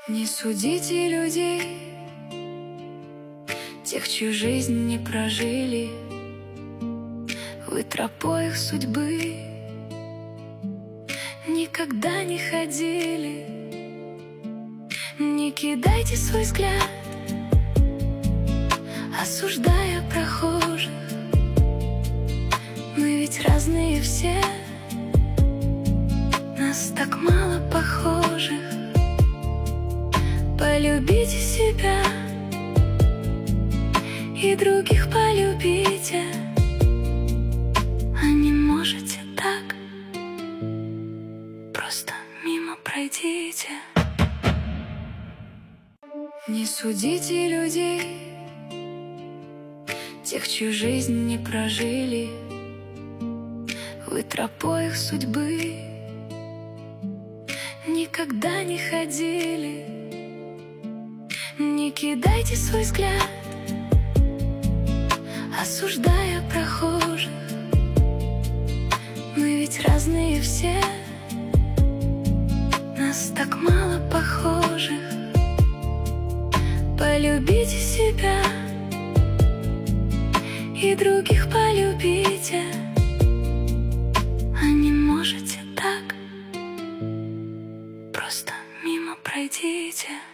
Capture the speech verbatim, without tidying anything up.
Не судите людей, тех, чью жизнь не прожили. Вы тропой их судьбы никогда не ходили. Не кидайте свой взгляд, осуждая прохожих. Мы ведь разные все, нас так мало похожих. Полюбите себя и других полюбите, а не можете так, просто мимо пройдите. Не судите людей, тех, чью жизнь не прожили. Вы тропой их судьбы никогда не ходили. Не кидайте свой взгляд, осуждая прохожих. Мы ведь разные все, нас так мало похожих. Полюбите себя и других полюбите, а не можете так, просто мимо пройдите.